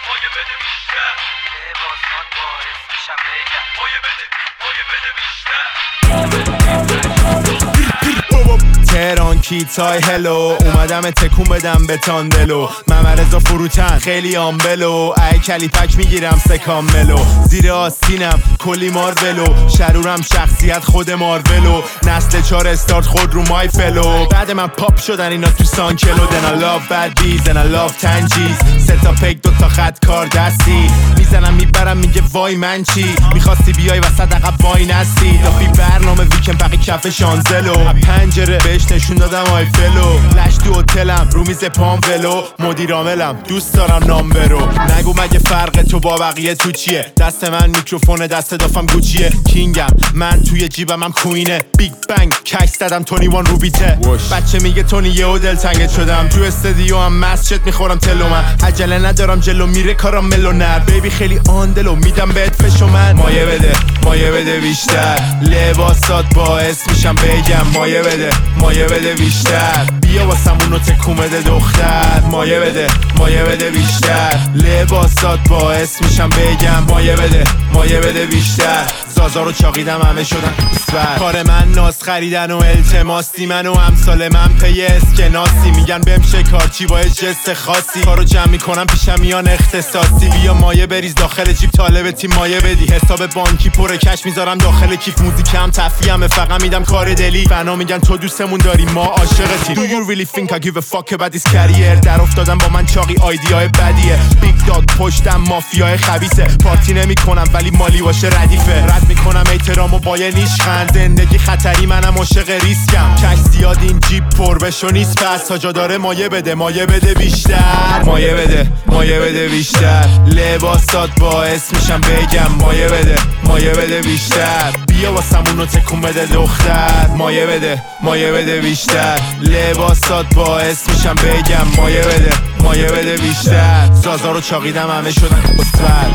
مایه بده بیشتر، لباسات باعث میشم بگم مایه بده بیشتر. تهران کیتای هلو اومدم تکون بدم به تاندلو ممرزا فروتن خیلی آمبلو ای کلیپک میگیرم سکام ملو زیر آستینم کلی مارولو شرورم شخصیت خود مارولو نسل 4 استارت خود رو مای فلو بعد من پاپ شدن اینا تو سانکلو then I love bad bees and I love تنجیز 3 تا پک 2 تا خط کار دستی میزنم میبرم میگه وای من چی میخواستی بیای وسط عقب وای نستی دافی برنامه ویکند پقی کف شانزلو پنجره بهش نشون دادم آی فلو لش تو هتلم رو میز پام ولو مدیر عاملم دوست دارم نام برو نگو مگه فرق تو با بقیه تو چیه دست من میکروفونه دست دافم گوچیه کینگم من توی جیبم هم کوینه بیگ بنگ کش زدم 21 رو بیته بچه میگه تونی یهو دلتنگت شدم تو استودیو هم مسجد میخورم تلو من عجله ندارم جلو میره کارم ملونر بیبی خیلی آندلو میدم بهت فشو من مایه بده بیشتر لباسات باعث میشم بگم مایه بده بیشتر بیا واسمونو تکون بده دختر مایه بده بیشتر لباسات باعث میشم بگم مایه بده بیشتر زازا رو چاقیدم همه شدن اسفر کار من ناز خریدن و التماسی من و امثال من پی اسکناسی میگن بهم شکارچی با جست خاصی کارو جمع میکنم پیشم میان اختصاصی بیا مایه بریز داخل جیب طالب تیم مایه بدی حساب بانکی پر کش میذارم داخل کیف موزیکم تفریحمه فقط میدم کار دلی فنا میگن تو دوستمون داری ما عاشقتیم Do you really think I give a fuck about this career در افتادم با من چاقی آیدیای بدیه بیگ داگ پشتم مافیای خبیثه پارتی نمی کنم ولی مالی باشه ردیفه رد میکنم احترامو با یه نیشخند زندگی خطری منم عاشق ریسکم کش زیاد این جیب پر بشو نیست پس تا جا داره مایه بده بیشتر مایه بده بیشتر لباسات باعث میشم بگم مایه بده بیشتر بیا واسمونو تکون بده دختر مایه بده بیشتر لباسات باعث میشم بگم مایه بده بیشتر زازا رو چاقیدم همه شدن اسفر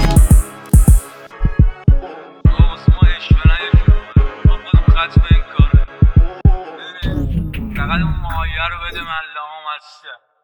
فقط اون مایه رو بده من لام هستم.